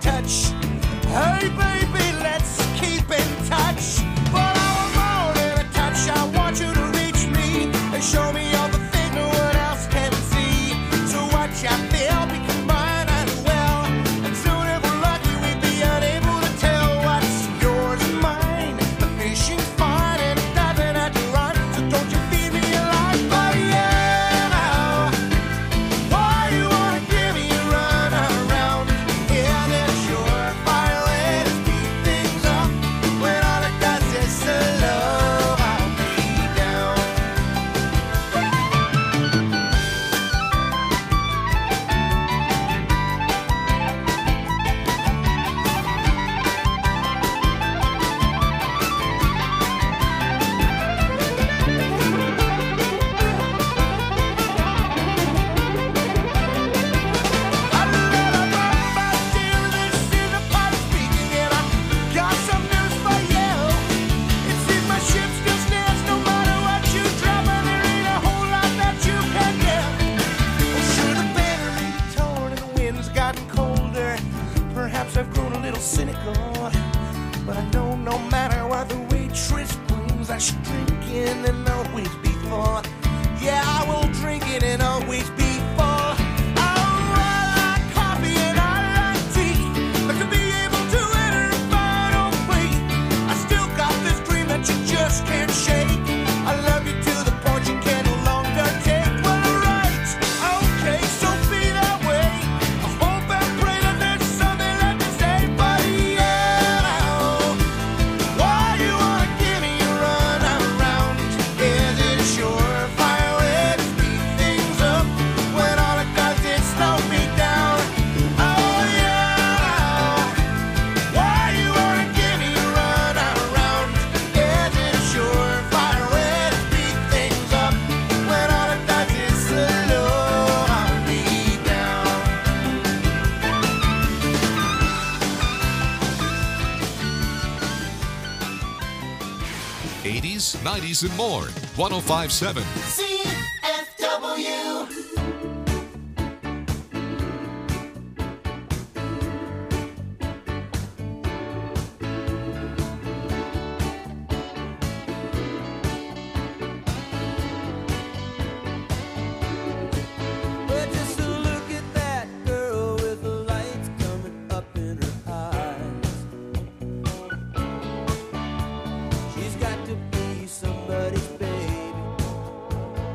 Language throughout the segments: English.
touch. Hey baby, let's keep in touch. But I want more than a touch. I want you to reach me and show me all the things no one else can see. So watch I feel become mine as well. And soon if we're lucky we'd be unable to tell what's yours and mine. The fishing's fine and it doesn't have to run. So don't you feed me a lie, but yeah. Why you wanna give me a run around? Yeah, that's sure fire way to speed things up. When all it does is slow me down. I've grown a little cynical, but I know no matter what the waitress brings, I should drink in and always be full. Yeah, I will drink it and always be full. I like coffee and I like tea, but to be able to enter a final plea, I still got this dream that you just can't shake. I love you to the point you can no longer take. Well, right, okay, so be that way. I hope and pray that there's something left to say, but yeah. Why you wanna give me a run around? Is it a surefire way to speed things up when all it does is slow me down? Oh yeah. Why you wanna give me a run around? Is it a surefire way to speed things up when all it does is slow me down? 80s, 90s, and more. 1057. CFW. Well, just to look at that girl with the lights coming up in her eyes. She's got to be somebody's baby.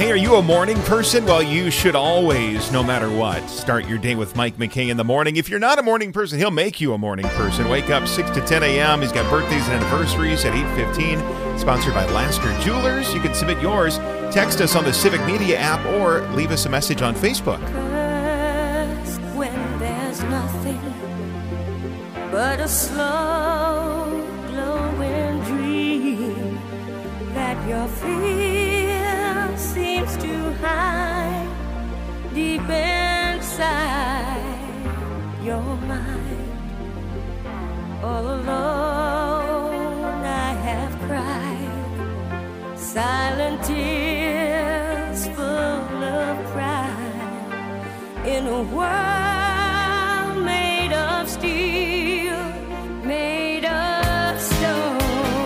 Hey, are you a morning person? Well, you should always, no matter what, start your day with Mike McKay in the morning. If you're not a morning person, he'll make you a morning person. Wake up 6 to 10 a.m. He's got birthdays and anniversaries at 8:15. Sponsored by Lasker Jewelers. You can submit yours. Text us on the Civic Media app or leave us a message on Facebook. First, when there's nothing but a slow glowing dream that your fear seems to hide deep inside your mind. All alone I have cried silent tears full of pride in a world made of steel, made of stone.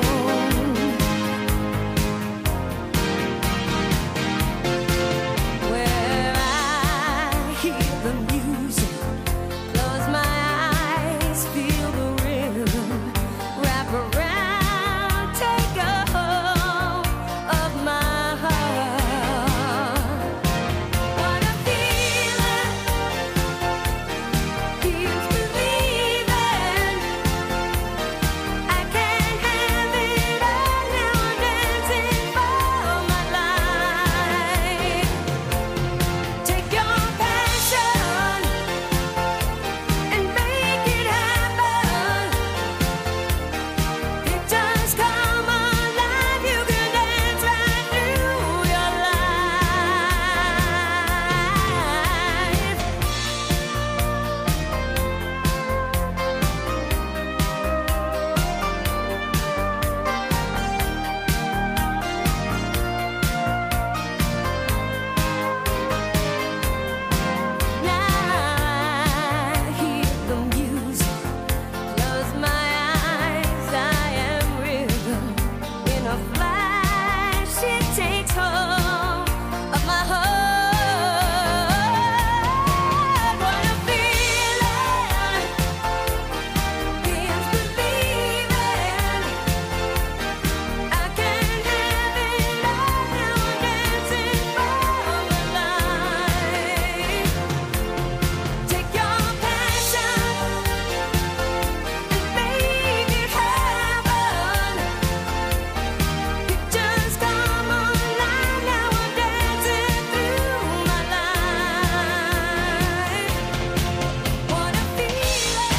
Where I hear the music, close my eyes, feel the rhythm, wrap around, take a hold of my heart. What a feeling, feels believing. I can't have it all now, I'm dancing for my life. Take your passion and make it happen. It just come alive, you can dance right through your life. Now I hear the music, close my eyes, I am rhythm. In a flash, it takes hold of my heart. What a feeling, feels believing. I can't have it all now, I'm dancing for my life. Take your passion and make it happen. It just come alive, now I'm dancing through my life. What a feeling.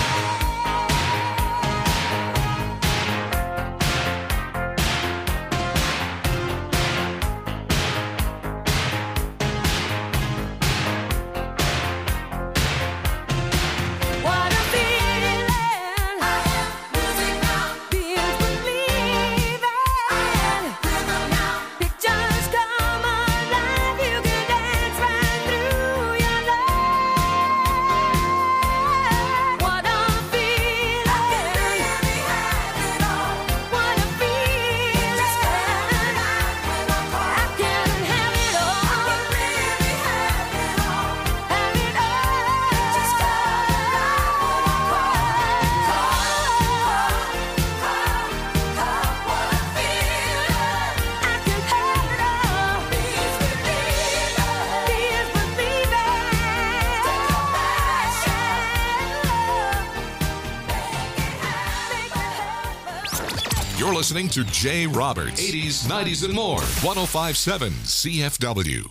What a feeling. I am music now. Feels believing. I am rhythm now. Pictures come alive. You can dance right through your life. What a feeling. I can really have it all. What a feeling. Just come alive when I'm caught. I can have it all. I can really have it all. Have it all. Just come alive when I'm caught. What a feeling. I can have it all. Feels believing. Feels believing. Take your passion. Make it happen. You're listening to Jay Roberts, 80s, 90s, and more. 1057 CFW.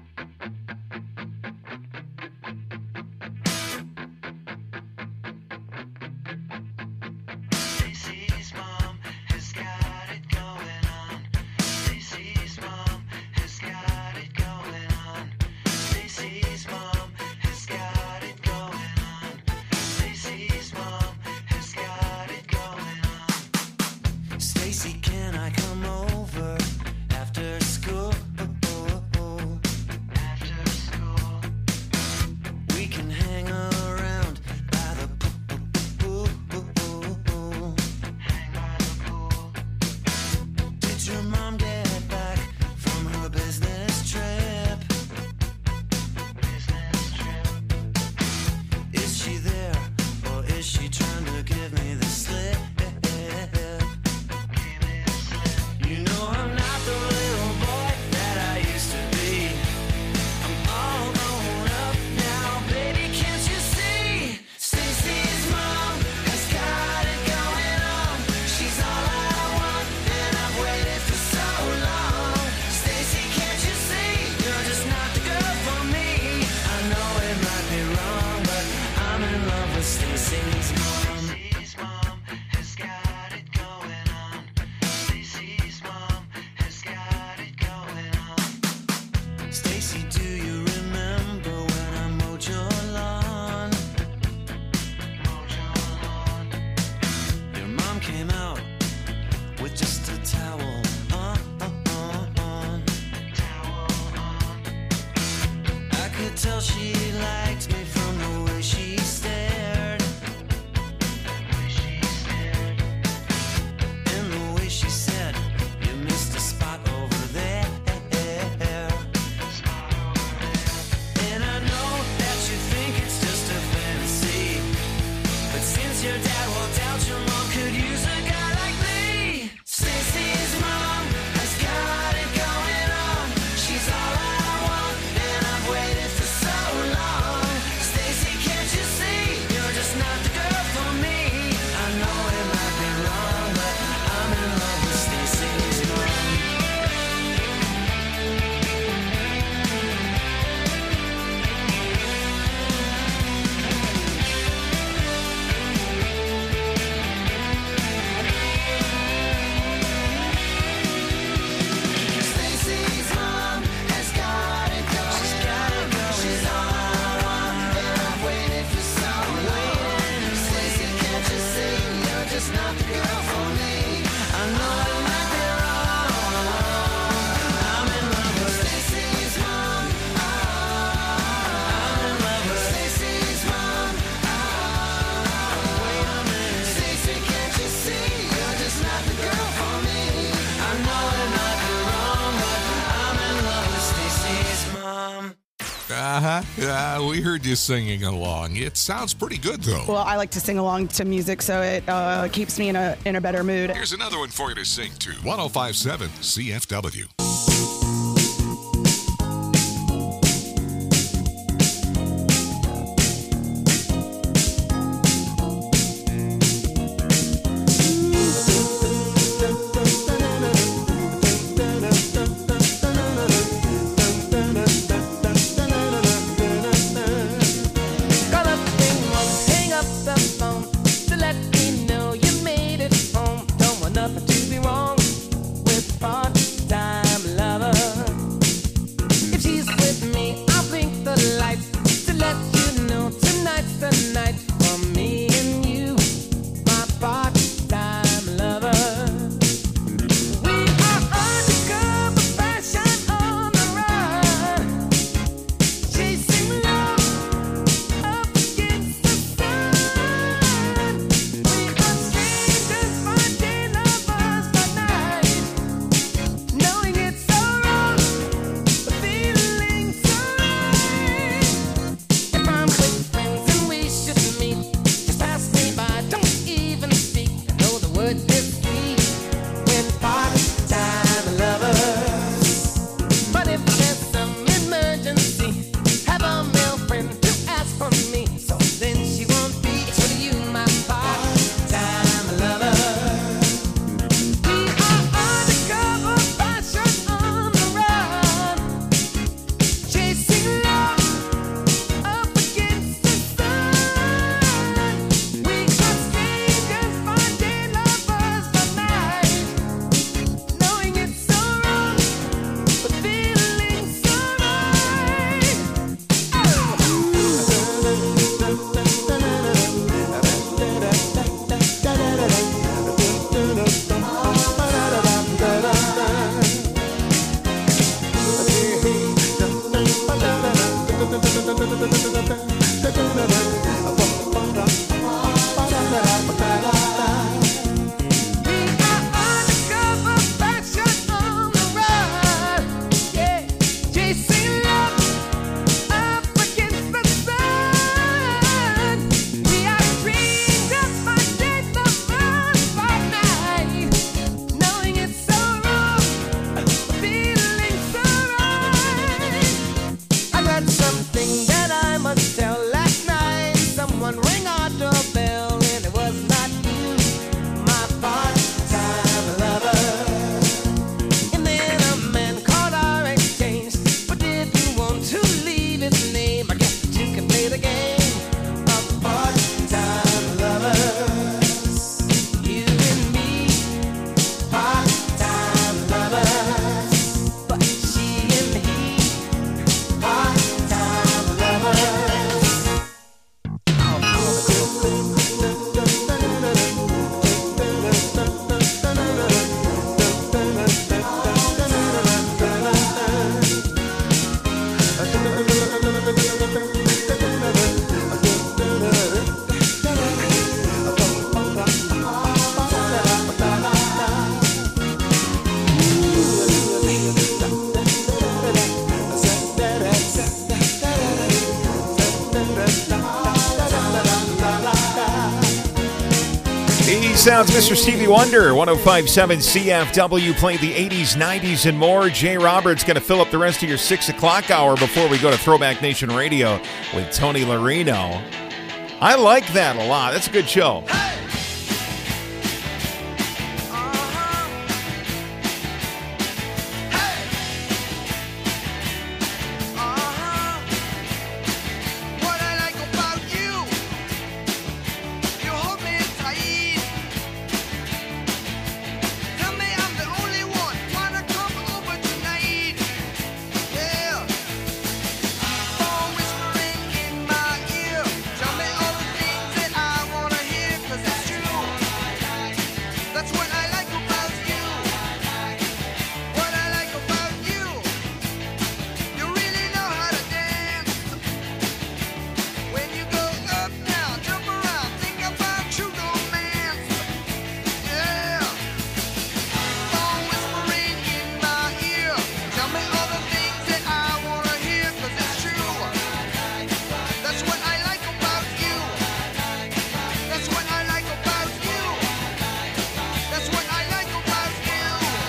Stacey's mom has got it going on. Stacey's mom has got it going on. Stacey's mom has got it going on. Stacey's mom has got it going on. Stacey, can I come over after school? could tell she liked me from the way she stared. And the way she said, you missed a spot over there. And I know that you think it's just a fantasy, but since your dad walked out, your mom could use a guy like me. Stacy's mom has got it going on. She's all I want, and I've waited for so long. Stacy, can't you see? You're just not the girl for me. I know it might be wrong, but I'm in love with Stacy's mom. Stacy's mom has got it going. She's all I want, and I've waited for so long. Stacy, can't you see? You're just not the girl for me. I know it might be wrong. I'm in love with Stacy's mom. I'm in love with Stacy's mom. Wait a minute, Stacy, can't you see? You're just not the girl for me. I know it might be wrong, but I'm in love with Stacy's mom. We heard you singing along. It sounds pretty good, though. Well, I like to sing along to music, so it keeps me in a better mood. Here's another one for you to sing to. 1057 CFW. Call up Ringwald, hang up the phone to let me know you made it home. Don't want nothing to be wrong with part-time love. sounds Mr. Stevie Wonder, 105.7 CFW, playing the 80s, 90s, and more. Jay Roberts going to fill up the rest of your 6 o'clock hour before we go to Throwback Nation Radio with Tony Larino. I like that a lot. That's a good show. What I like about you, you hold me tight. Tell me I'm the only one, wanna come over tonight. Yeah. Phone whispering in my ear, tell me all the things that I wanna hear, 'cause it's true. That's what I like about you. What I like about you, you really know how to dance. When you go up now, jump around, think about true romance. Yeah. Phone whispering in my ear, tell me all the things that I wanna hear, 'cause it's true. That's what I like about you. That's what I like about you. That's what I like about you.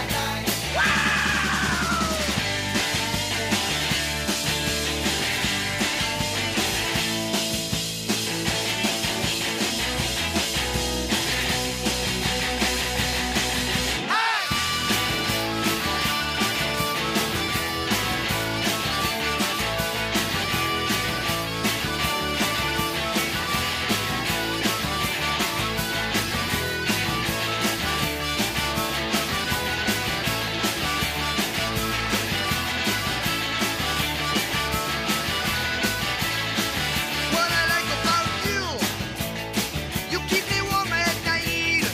What I like about you, you keep me warm at night.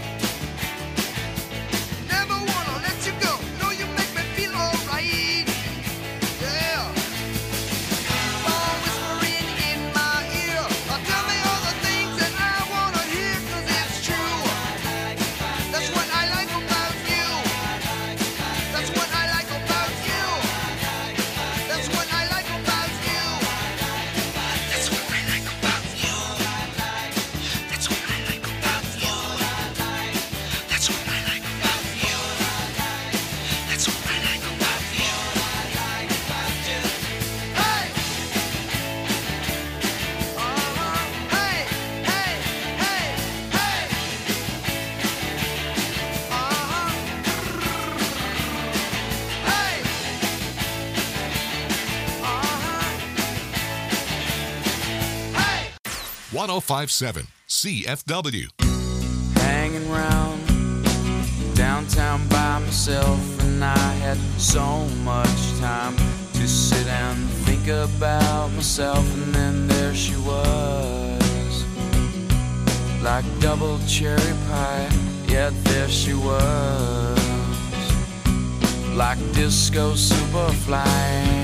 Never wanna let you go, no, you make me feel alright. Yeah. Phone whispering in my ear, tell me all the things that I wanna hear, 'cause it's true. That's what I like about you. That's what I like about you. That's what I like about you. That's what I like about you. That's what I like about you. That's what I like about you. That's what I like about you. Hey! Hey, hey, hey, hey. Hey! 1057 CFW. Hanging round downtown by myself, and I had so much time to sit and think about myself, and then there she was, like double cherry pie, yeah, there she was, like disco superfly.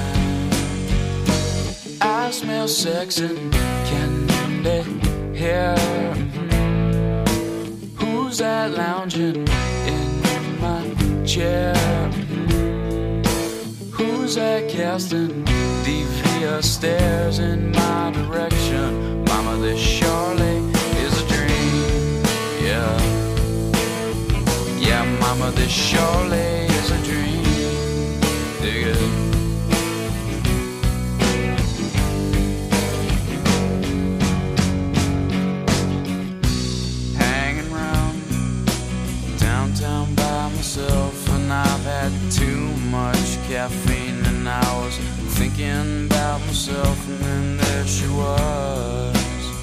I smell sex and candy here. Who's that lounging in my chair? Who's that casting devious stares in my direction? Mama, this surely is a dream. Yeah. Yeah, mama, this surely is a dream. Dig it. Hanging round downtown by myself, and I've had too much caffeine, and I was thinking about myself, and then there she was,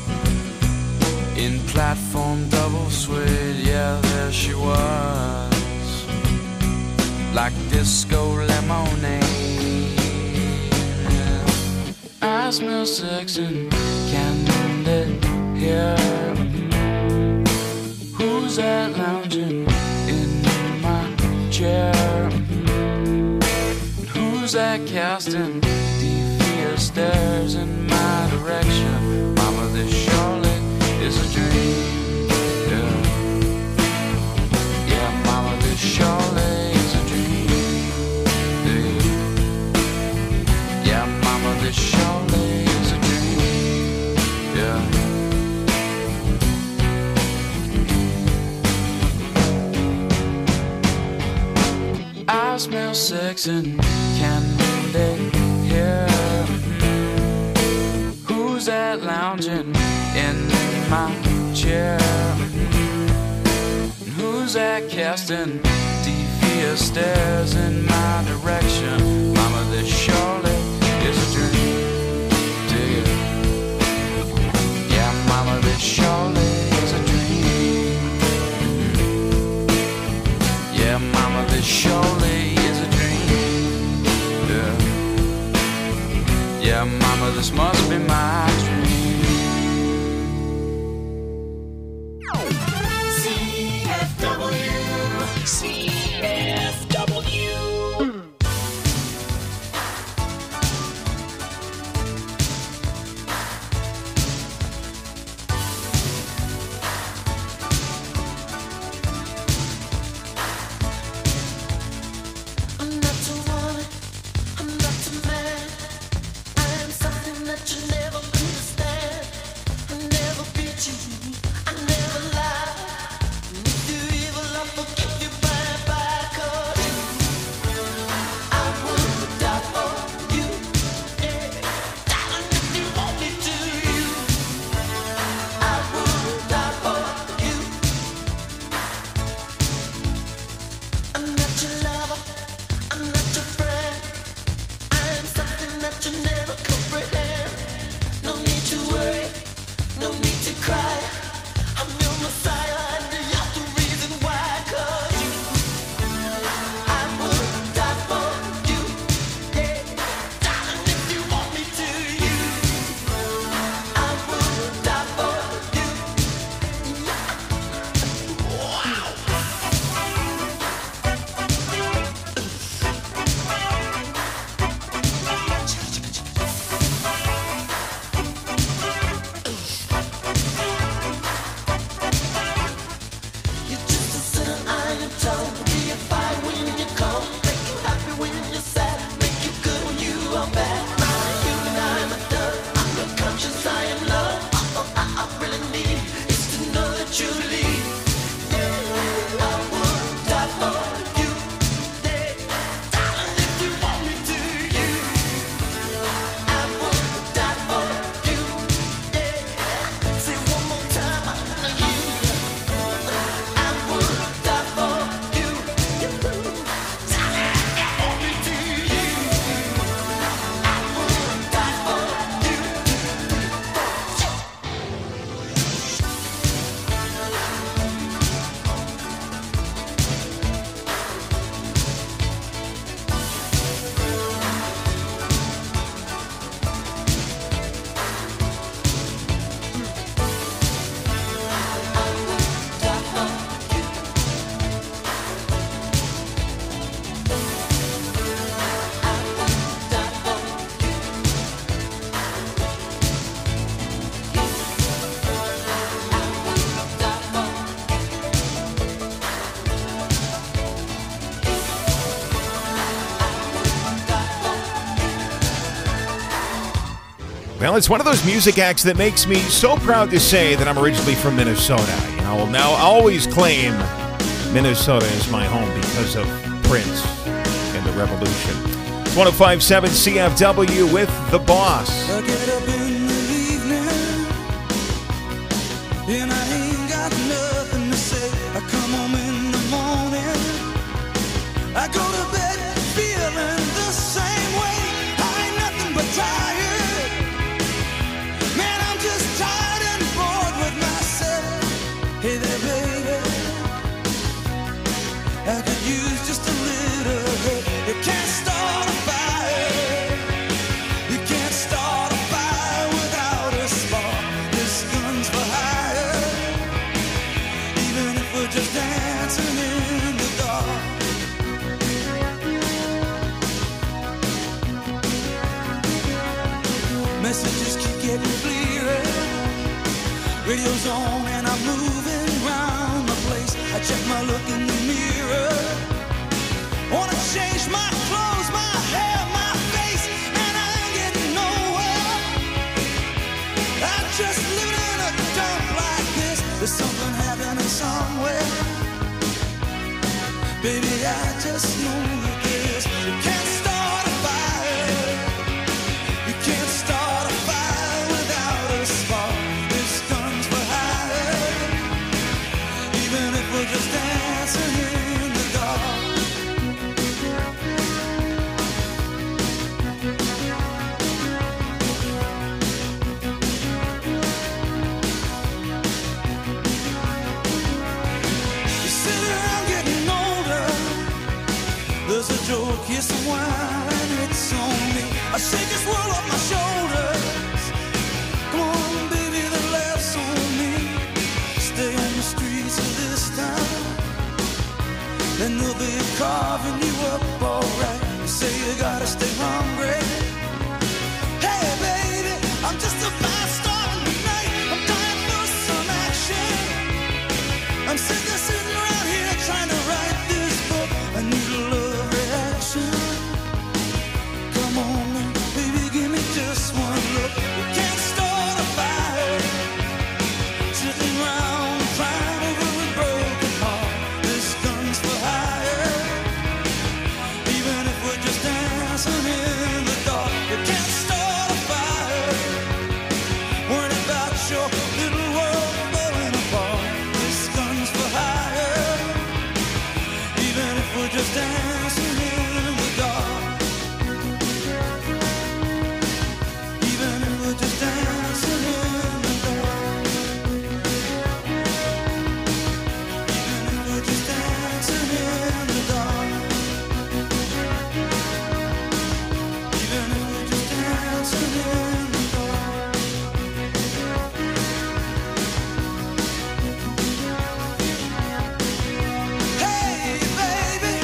in platform double suede, yeah, there she was, like disco lemonade. I smell sex and candy here. Who's that lounging in my chair? Who's that casting devious stares in my direction? Mama, this surely is a dream. Yeah, yeah, mama, this surely is a dream. Yeah, yeah, mama, this surely is a dream. Yeah. smell sex and candy here. Who's that lounging in my chair? And who's that casting devious stares in my direction? Mama, this surely is a dream. Dig it. Yeah, mama, this surely is a dream. Yeah, mama, this surely is a dream. Yeah, yeah, mama, this must be my dream. I'm not too wanted, I'm not too mad. I am something that you never understand. I never beat you, I never lie. And if you're evil, I'll forgive you bye. 'Cause I would die for you, yeah. Darling, if you want me to, I would die for you. I'm not your lover, I'm not your friend. I am something that you never comprehend. No need to worry, no need to cry. I'm your messiah and you're the reason why. 'Cause I would die for you, yeah. Darling, if you want me to, I would die for you. You're just a sinner, I am told. Be a fire when you're cold. Make you happy when you're sad. Make you good when you are bad. I'm human, I'm a dove. I'm your conscience, I am love. All I really need is to know that you leave. Yeah, I would die for you. Yeah, darling, if you want me to, I would die for you. Yeah, say one more time, I know you. I would die for you. Darling, if you want me to, I would die for you. Well, it's one of those music acts that makes me so proud to say that I'm originally from Minnesota. You know, now I always claim Minnesota is my home because of Prince and the Revolution. It's 105.7 CFW with The Boss. I get up in the evening and I ain't got nothing to say. I come home in the morning, I go to bed feeling the same way. I ain't nothing but tired. Man, I'm just tired and bored with myself. Hey there, baby, I could use just a little help. You can't start a fire. You can't start a fire without a spark. This gun's for hire. Even if we're just dancing in the dark. Messages keep getting clearer. Radio's on and I'm moving around the place. I check my look in the mirror. Wanna change my clothes, my hair, my face, and I ain't getting nowhere. I'm just living in a dump like this. There's something happening somewhere. Baby, I just know you care. 'cause you can't start a fire. You can't start a fire without a spark. This gun's for hire, even if we're just dancing in the dark. You sit around getting older. There's a joke, here's some wine, and it's on me. I shake this world off my shoulders. Come on, baby, the laughs on me. Stay on the streets of this town, then they'll be carving you up alright. You say you gotta stay hungry. Hey, baby, I'm just a fast star in the night. I'm dying for some action. I'm sick of sitting around here trying to write this book. I need a love reaction. Come on, baby, give me just one look. You can't start a fire sitting around crying over a broken heart. This gun's for hire, even if we're just dancing in the dark. You can't start a fire worrying about your little world falling apart. This gun's for hire, even if we're just dancing in the dark. Even if we're just dancing in the dark. Even if we're just dancing in the dark. Even if we're just dancing in the dark. Hey, baby.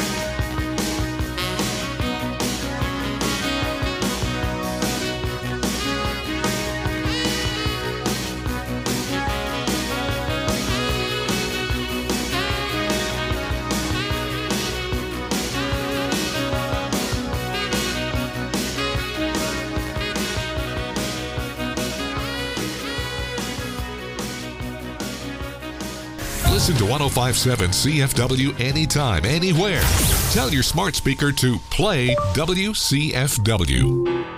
Listen to 1057 CFW anytime, anywhere. Tell your smart speaker to play WCFW.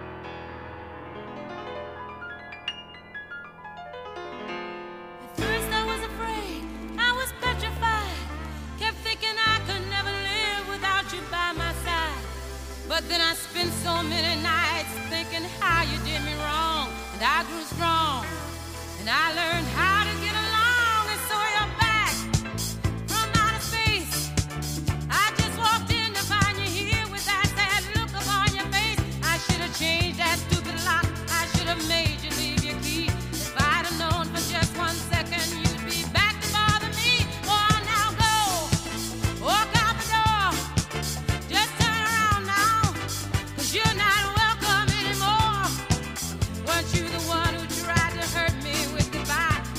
At first I was afraid, I was petrified. Kept thinking I could never live without you by my side. But then I spent so many nights thinking how you did me wrong. And I grew strong, and I learned how to get along. And so you're back from outer space. I just walked in to find you here with that sad look upon your face. I should have changed that stupid lock. I should have made you leave your key. If I'd have known for just 1 second you'd be back to bother me. Oh, now go, walk out the door. Just turn around now, 'cause you're not welcome anymore. Weren't you the one who tried to hurt me with goodbye?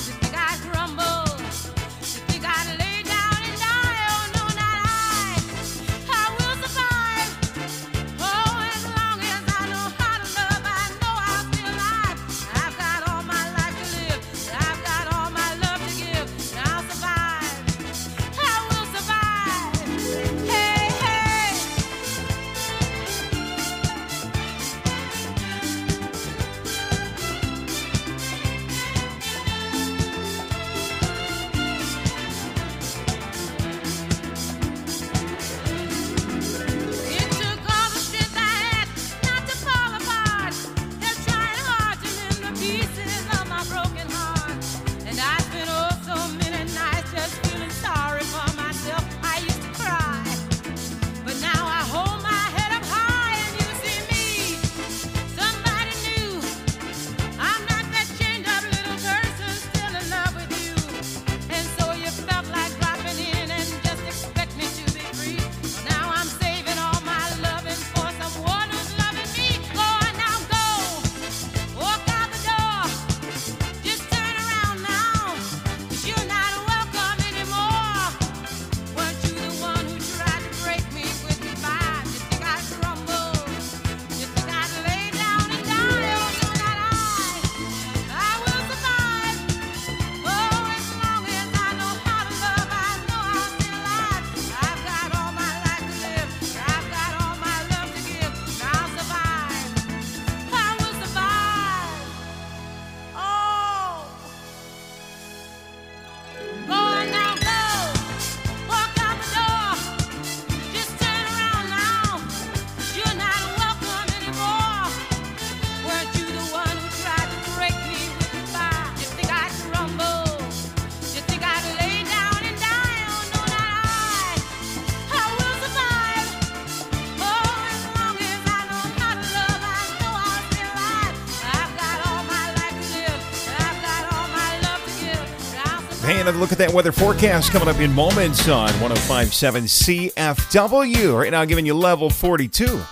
Hey, another look at that weather forecast coming up in moments on 105.7 CFW. Right now, giving you level 42.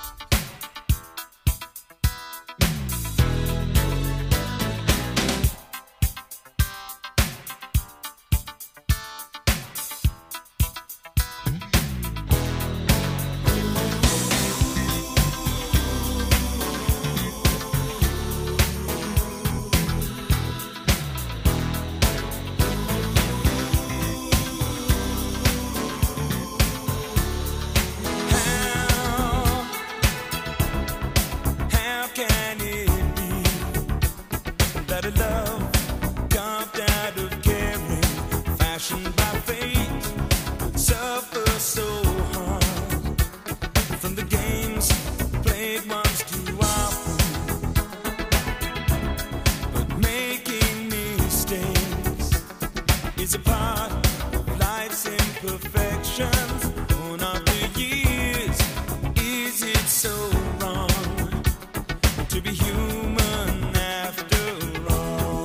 How can it be that a love carved out of caring, fashioned by fate, suffers so hard from the games played once too often, but making mistakes is a part of life's imperfections. Born of the years, is it so wrong to be human after all?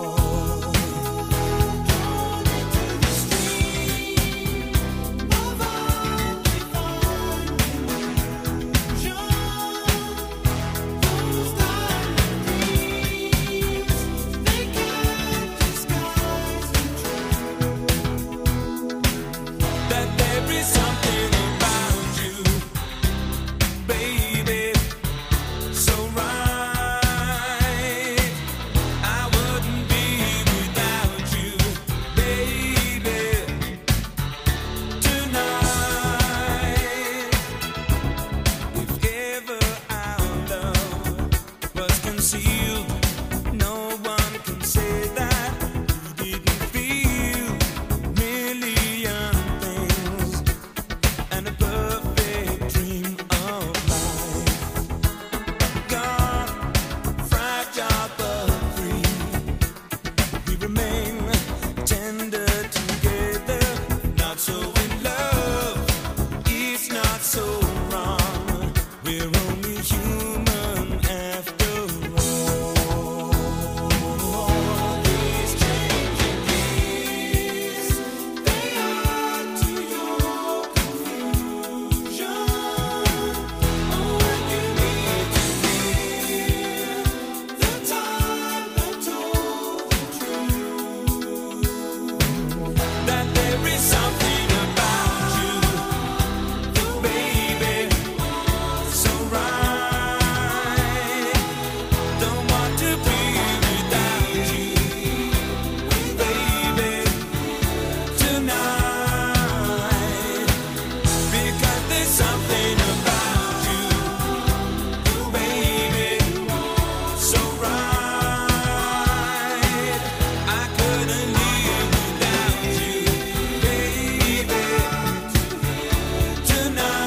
Drawn into the stream of undefined illusion, those diamond dreams, they can't disguise the truth that there is something about you, baby, so right. I wouldn't be without you, baby, tonight. If ever our love was concealed, no one can say that we didn't feel million things and a perfect dream of life. Gone, fragile but free, we remain tender together, not so in love, it's not so wrong, we're only human after all. These changing years, they add to your confusion. Oh, when you need to hear the time that told the truth that there is something about you, baby, so right. Don't want to be without you, baby, tonight. Because there's something about you, baby, so right. I couldn't live without you, baby, tonight.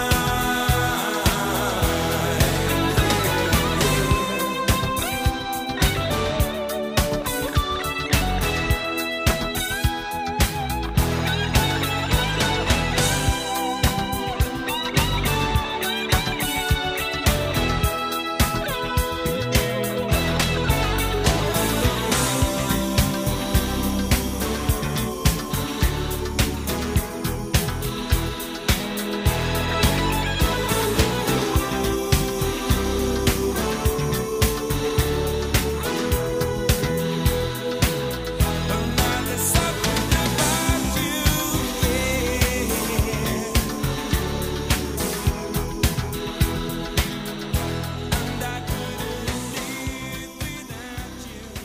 There's something about you, and I couldn't live without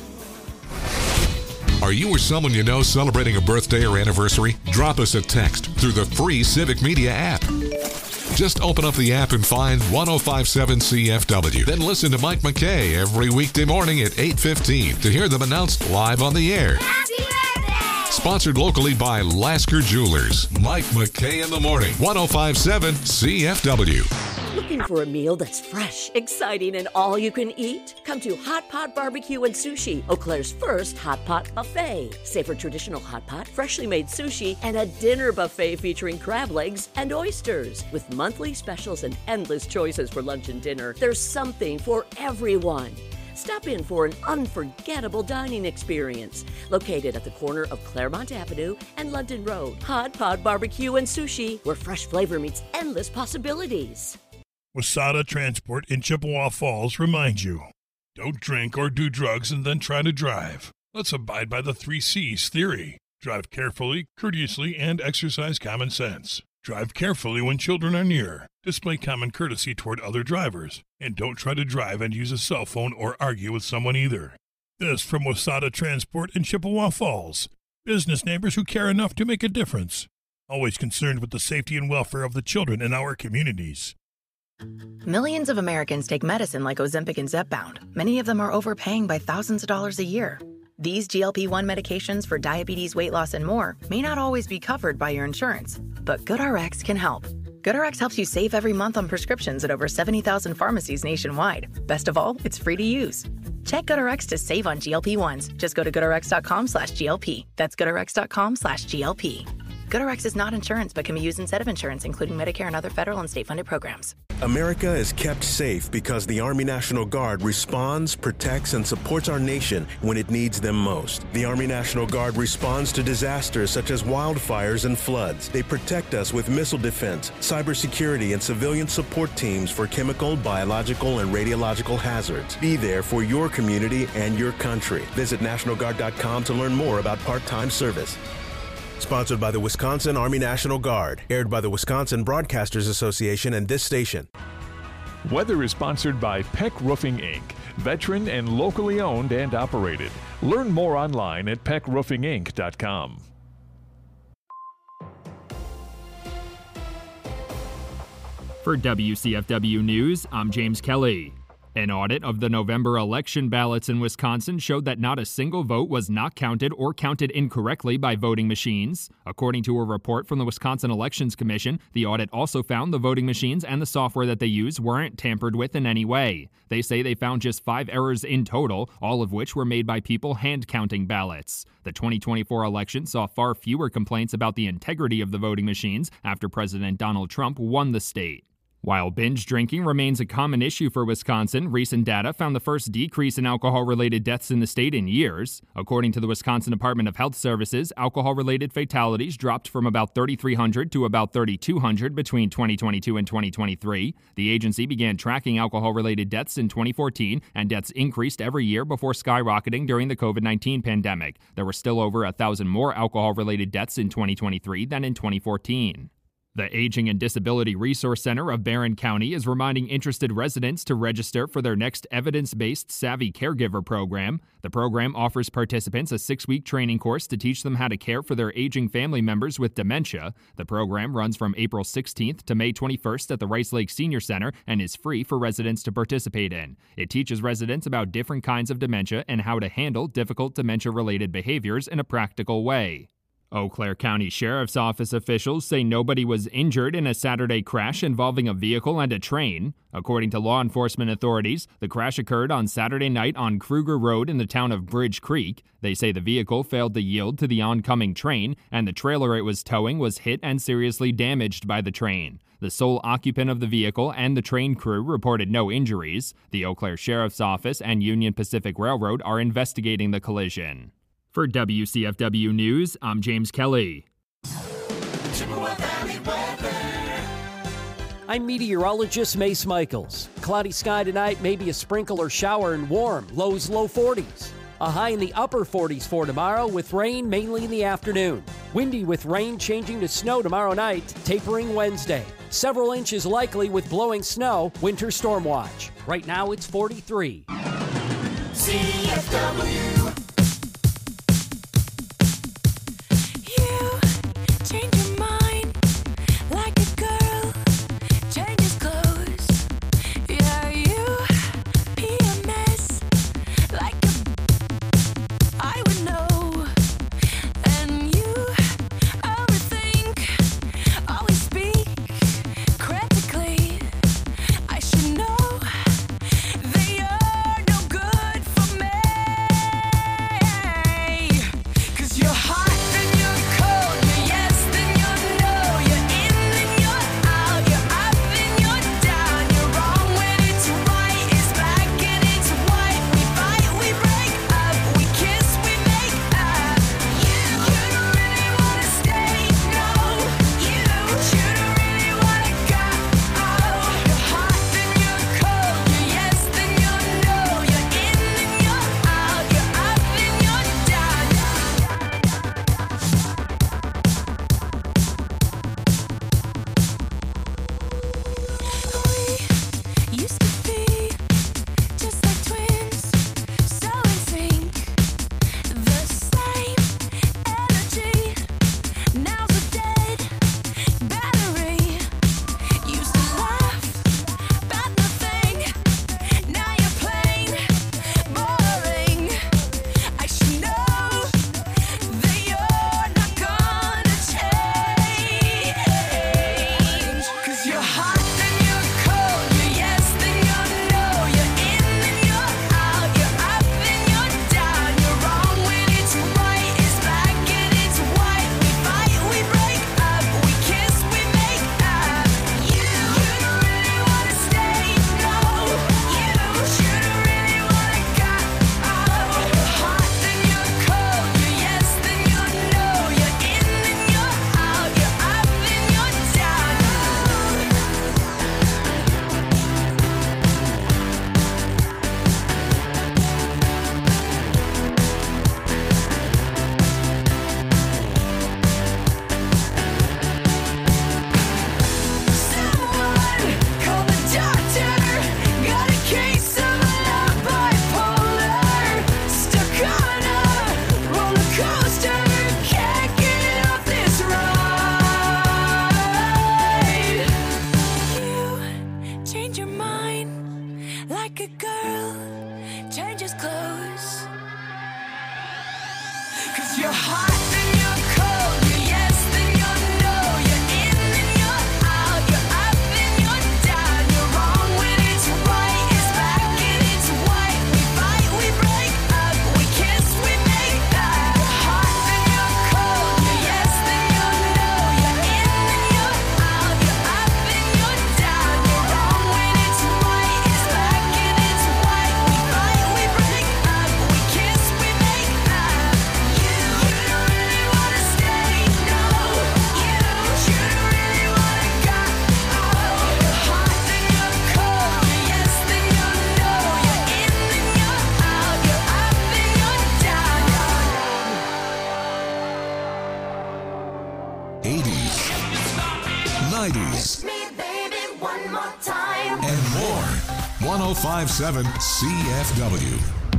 you. Are you or someone you know celebrating a birthday or anniversary? Drop us a text through the free Civic Media app. Just open up the app and find 105.7 CFW. Then listen to Mike McKay every weekday morning at 8:15 to hear them announced live on the air. Sponsored locally by Lasker Jewelers. Mike McKay in the morning. 105.7 CFW. Looking for a meal that's fresh, exciting, and all you can eat? Come to Hot Pot Barbecue and Sushi, Eau Claire's first hot pot buffet. Savor traditional hot pot, freshly made sushi, and a dinner buffet featuring crab legs and oysters. With monthly specials and endless choices for lunch and dinner, there's something for everyone. Stop in for an unforgettable dining experience. Located at the corner of Claremont Avenue and London Road. Hot Pot Barbecue and Sushi, where fresh flavor meets endless possibilities. Wasada Transport in Chippewa Falls reminds you, don't drink or do drugs and then try to drive. Let's abide by the 3 C's theory. Drive carefully, courteously, and exercise common sense. Drive carefully when children are near. Display common courtesy toward other drivers. And don't try to drive and use a cell phone or argue with someone either. This from Wasada Transport in Chippewa Falls. Business neighbors who care enough to make a difference. Always concerned with the safety and welfare of the children in our communities. Millions of Americans take medicine like Ozempic and Zepbound. Many of them are overpaying by thousands of dollars a year. These GLP-1 medications for diabetes, weight loss, and more may not always be covered by your insurance, but GoodRx can help. GoodRx helps you save every month on prescriptions at over 70,000 pharmacies nationwide. Best of all, it's free to use. Check GoodRx to save on GLP-1s. Just go to GoodRx.com/GLP. That's GoodRx.com/GLP. GoodRx is not insurance but can be used instead of insurance, including Medicare and other federal and state-funded programs. America is kept safe because the Army National Guard responds, protects, and supports our nation when it needs them most. The Army National Guard responds to disasters such as wildfires and floods. They protect us with missile defense, cybersecurity, and civilian support teams for chemical, biological, and radiological hazards. Be there for your community and your country. Visit NationalGuard.com to learn more about part-time service. Sponsored by the Wisconsin Army National Guard. Aired by the Wisconsin Broadcasters Association and this station. Weather is sponsored by Peck Roofing, Inc., veteran and locally owned and operated. Learn more online at peckroofinginc.com. For WCFW News, I'm James Kelly. An audit of the November election ballots in Wisconsin showed that not a single vote was not counted or counted incorrectly by voting machines. According to a report from the Wisconsin Elections Commission, the audit also found the voting machines and the software that they use weren't tampered with in any way. They say they found just 5 errors in total, all of which were made by people hand-counting ballots. The 2024 election saw far fewer complaints about the integrity of the voting machines after President Donald Trump won the state. While binge drinking remains a common issue for Wisconsin, recent data found the first decrease in alcohol-related deaths in the state in years. According to the Wisconsin Department of Health Services, alcohol-related fatalities dropped from about 3,300 to about 3,200 between 2022 and 2023. The agency began tracking alcohol-related deaths in 2014, and deaths increased every year before skyrocketing during the COVID-19 pandemic. There were still over 1,000 more alcohol-related deaths in 2023 than in 2014. The Aging and Disability Resource Center of Barron County is reminding interested residents to register for their next evidence-based Savvy Caregiver program. The program offers participants a 6-week training course to teach them how to care for their aging family members with dementia. The program runs from April 16th to May 21st at the Rice Lake Senior Center and is free for residents to participate in. It teaches residents about different kinds of dementia and how to handle difficult dementia-related behaviors in a practical way. Eau Claire County Sheriff's Office officials say nobody was injured in a Saturday crash involving a vehicle and a train. According to law enforcement authorities, the crash occurred on Saturday night on Kruger Road in the town of Bridge Creek. They say the vehicle failed to yield to the oncoming train, and the trailer it was towing was hit and seriously damaged by the train. The sole occupant of the vehicle and the train crew reported no injuries. The Eau Claire Sheriff's Office and Union Pacific Railroad are investigating the collision. For WCFW News, I'm James Kelly. I'm meteorologist Mace Michaels. Cloudy sky tonight, maybe a sprinkle or shower and warm, lows low 40s. A high in the upper 40s for tomorrow with rain mainly in the afternoon. Windy with rain changing to snow tomorrow night, tapering Wednesday. Several inches likely with blowing snow, winter storm watch. Right now it's 43. CFW. Change your mind like a girl changes clothes. Yeah, you PMS like I would know. And you overthink, always speak critically. I should know they are no good for me. You're hot, then you're cold. You're yes, then you're no. You're in, then you're out. You're up, then you're down. You're wrong when it's right. It's black and it's white. We fight, we break up. We kiss, we make up. You're hot, then you're cold. You're yes, then you're no. You're in, then you're out. You're up, then you're down. You're wrong when it's right. It's black and it's white. We fight, we break up. We kiss, we make up. You don't really wanna stay, no. You don't really wanna go. You're hot, then you're cold. You're yes, then you're no. You're in, then you're out. You're up, then you're down. 80s, 90s, Me, baby, one more time. and more. 1057 CFW.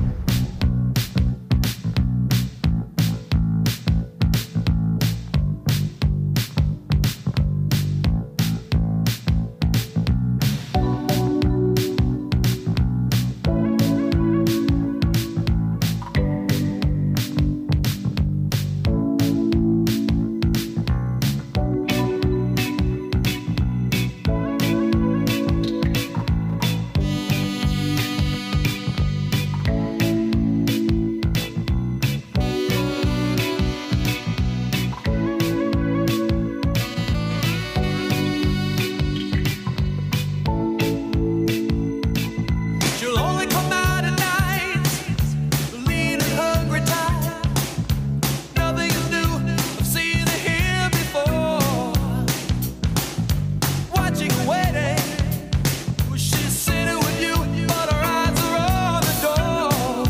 She'll only come out at night, lean and hungry tired. Nothing is new, I've seen her here before. Watching her waiting, she's sitting with you, but her eyes are on the door.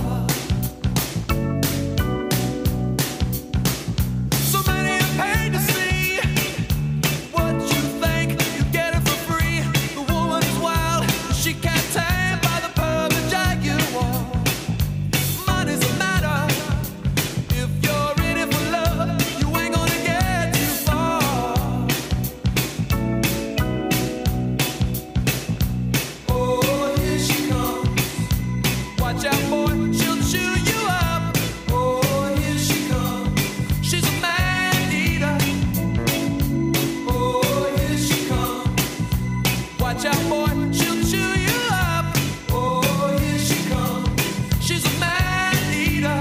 So many are paid to see what you think, you get it for free. The woman is wild, she can't tame by the perfect jaguar. Money's a matter, if you're in it for love, you ain't gonna get too far. Oh, here she comes. Watch out, boy, she'll chew you up. Oh, here she comes. She's a man eater. Oh, here she comes. Watch out, boy, she'll chew you up. Oh, here she comes. She's a man eater.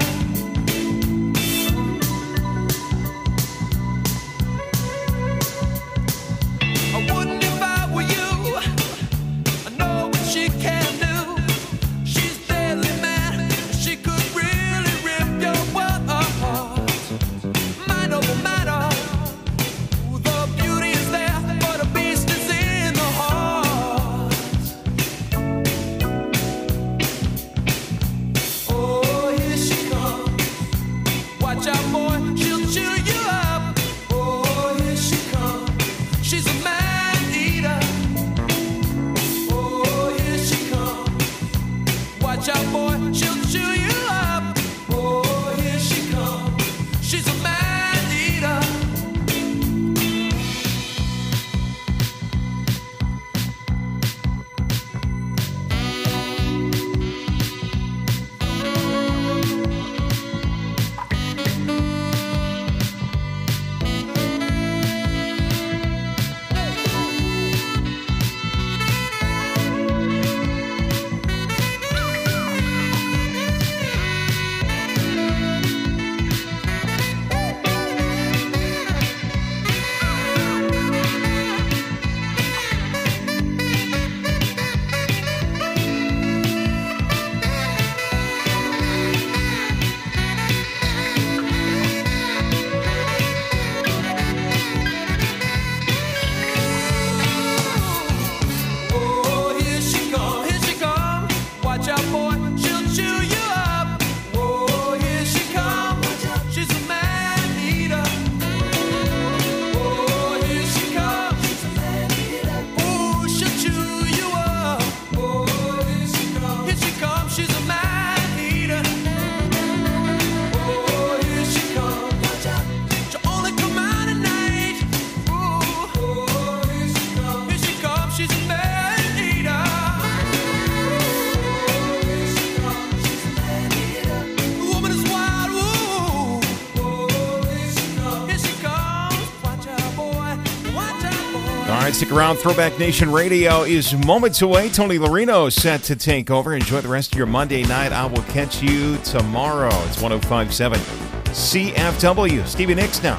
I wouldn't if I were you. I know what she can do. She's deadly mad. She could really rip your world apart. Mind over matter. The beauty is there, but a beast is in the heart. Oh, here she comes. Watch out, boy, she'll chew you up. Oh, here she comes. She's a man eater. Oh, here she comes. Watch out, boy, she'll chew you up. Oh, here she comes. She's a man eater. Stick around. Throwback Nation Radio is moments away. Tony Larino set to take over. Enjoy the rest of your Monday night. I will catch you tomorrow. It's 105.7 CFW. Stevie Nicks now.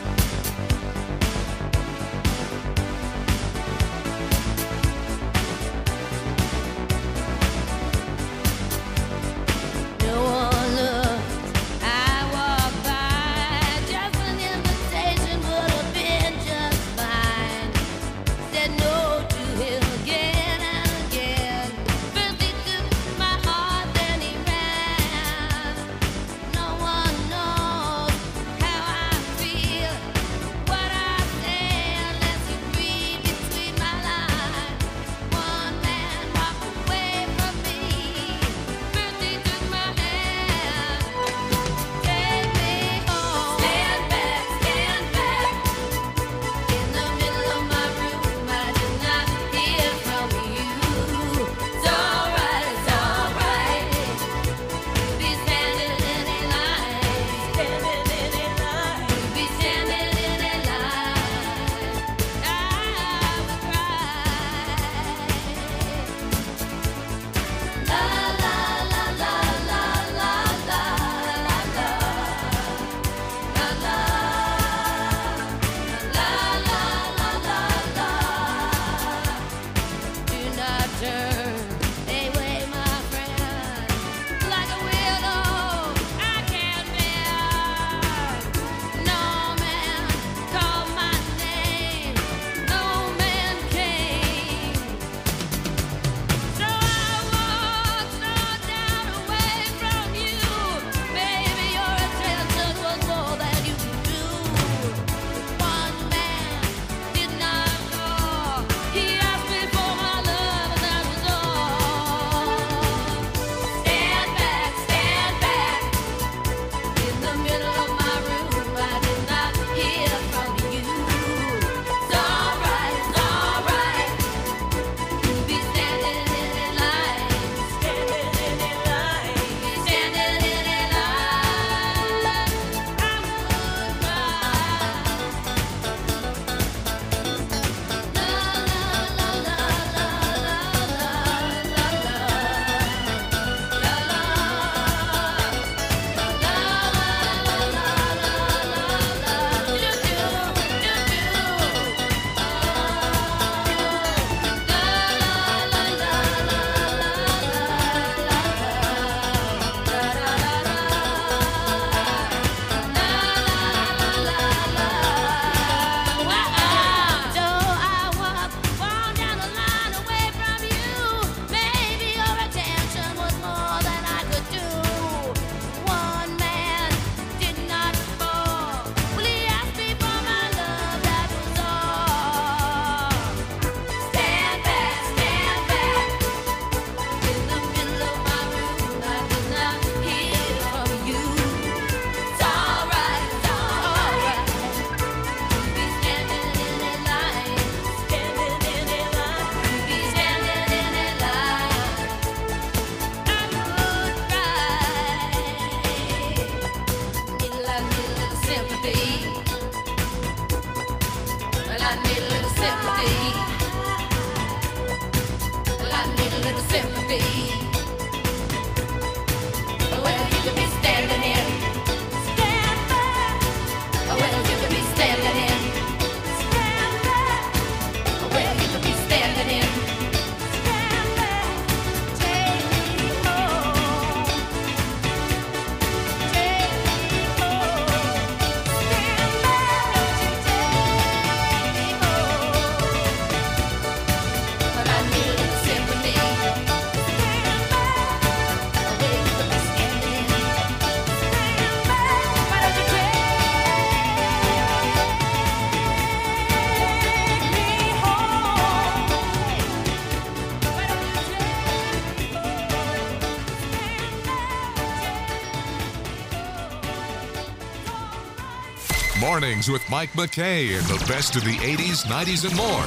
Mornings with Mike McKay and the best of the 80s, 90s, and more.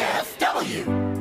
CFW.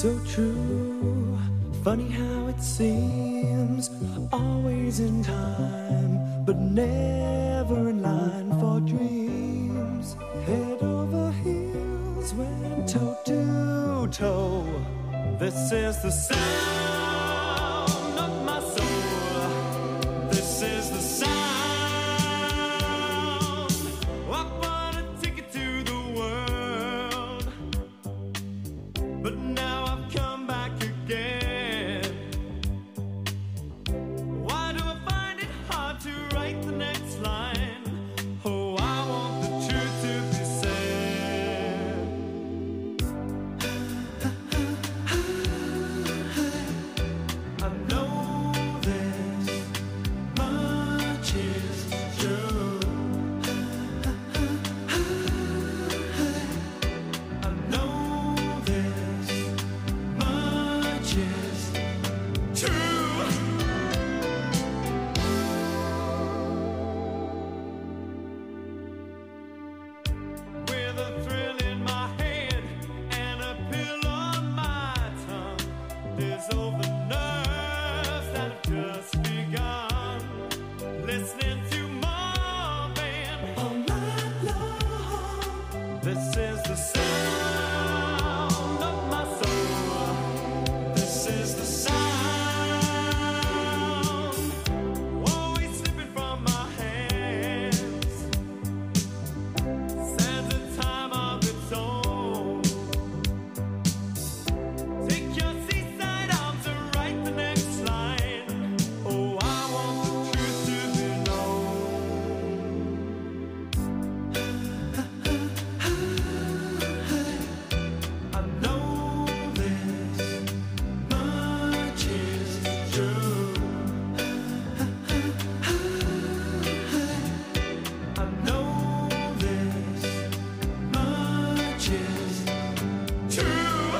so true. Funny how it seems, always in time, but never in line for dreams. Head over heels, went toe to toe. This is the sound of my soul. This is the sound. I bought a ticket to the world, but now I've come back again. Why do I find it hard to write the next line? Oh, I want the truth to be said. I know this much is true. I know this much is true. With a thrill in my head and a pill on my tongue, there's all the nerves that have just begun. Listening to Marvin all night long. This is the sound of my soul. This is the sound, always slipping from my hands. Stands a time of its own. Take your seaside arms and write the next line. Oh, I want the truth to be known. I know this much is true. I know this much is true.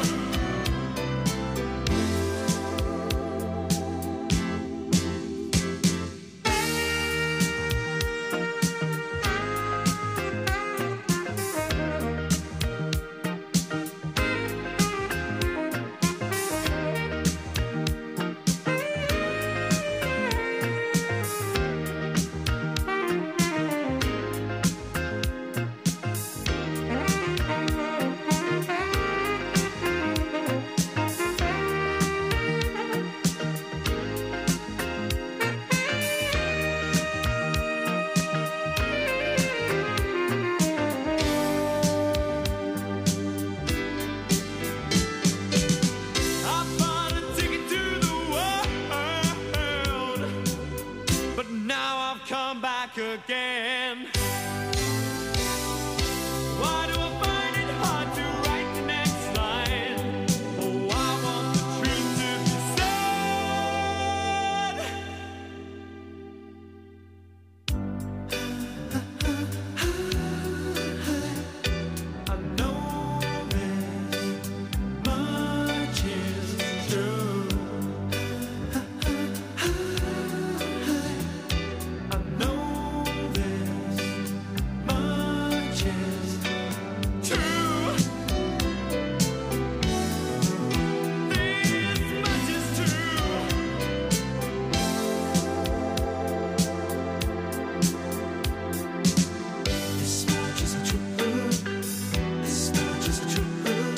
I bought a ticket to the world, but now I've come back again. Why do I find it hard to write the next line? Oh, I want the truth to be said. I know this much is true. I know this much is true. This much is true. This much is true. This much is true.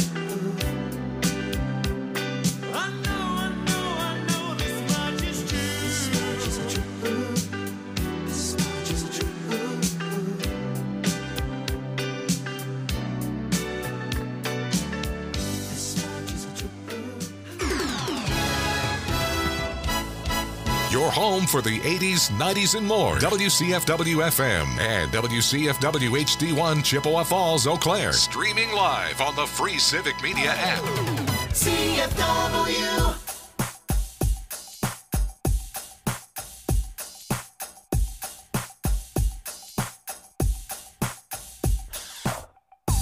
I know this much is true. This much is true. This much is true. This much is true. Your home for the 80s, 90s, and more. WCFW FM and WCFW HD1 Chippewa Falls, Eau Claire. Streaming live on the free Civic Media app. CFW.